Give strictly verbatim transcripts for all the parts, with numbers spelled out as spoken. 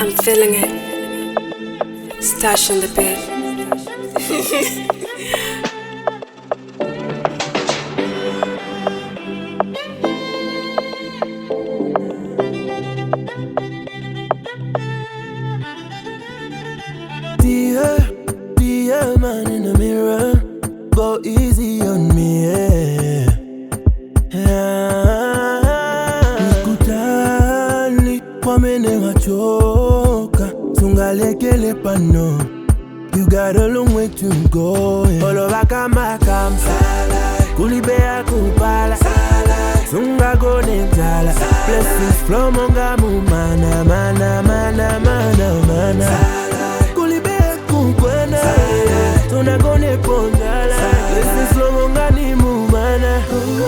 I'm feeling it. Stash on the bed. Dear, dear man in the mirror, go easy on me, yeah. Nikutani wamene wachoka, tungalekele pano. You got a long way to go, yeah. Olo bakama kamsa, kulibea kupala, sunga go nentala. Blessings flow monga mu mana, mana, mana, mana, mana. Kulibea kukwena, tuna go ne pondala. Blessings flow monga ni mu mana.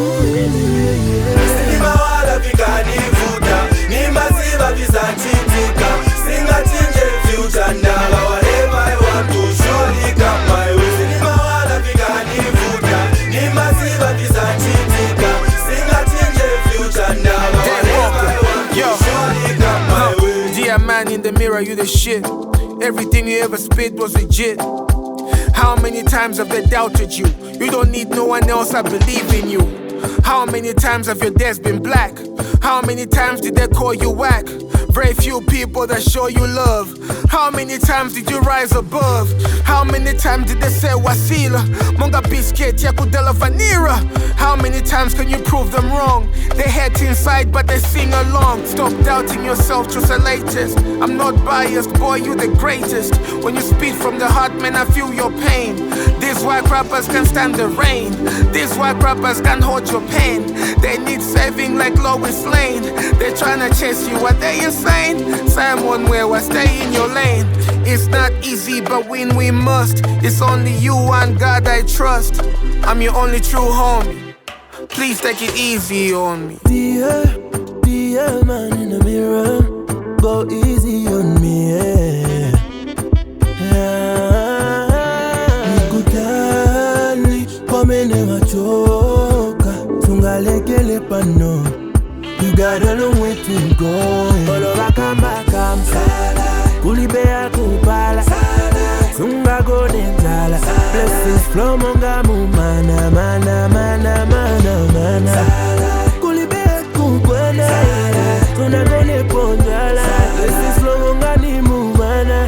Sinimawala vikani vuta, ni maziva vizachitika. Singatinje future ndala, whatever I want to surely come my way. Sinimawala vikani vuta, ni maziva vizachitika. Singatinje future ndala, whatever I want to surely come my way. Dear man in the mirror, you the shit. Everything you ever spit was legit. How many times have they doubted you? You don't need no one else, I believe in you. How many times have your days been black? How many times did they call you whack? Very few people that show you love. How many times did you rise above? How many times did they say wasila? Monga biscuit ya kudela vanira. How many times can you prove them wrong? They hate inside but they sing along. Stop doubting yourself, choose the latest. I'm not biased, boy, you the greatest. When you speak from the heart, man, I feel your pain. These white rappers can stand the rain. These white rappers can hold your pain. They need saving like Lois Lane. They're trying to chase you, are they insane? Simon where I stay in your lane. It's not easy, but win we must. It's only you and God I trust. I'm your only true homie. Please take it easy on me. Dear, dear man in the mirror, go easy on me, yeah. Nikutani wamene wachoka, tungalekele pano. You got a long way to go, yeah. Olo bakama kamsa, kulibea kupala, sunga go nentala. Blessings flow monga mu mana, mana, mana, mana, mana. Kulibea kukwena, tuna go ne pondala. Blessings flow monga ni mu mana.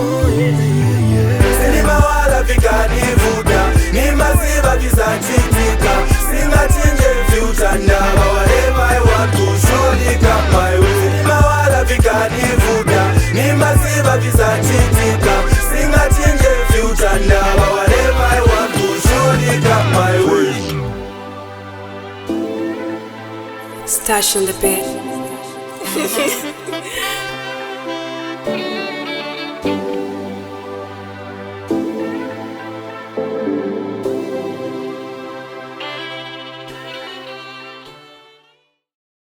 Sinimawala vikani vuta, ni maziva vizachitika. Singatinje future ndala, whatever I want to surely come my way. Sinimawala vikani vuta, ni maziva vizachitika. Singatinje future ndala, whatever I want to surely come my way. Stash on the bed.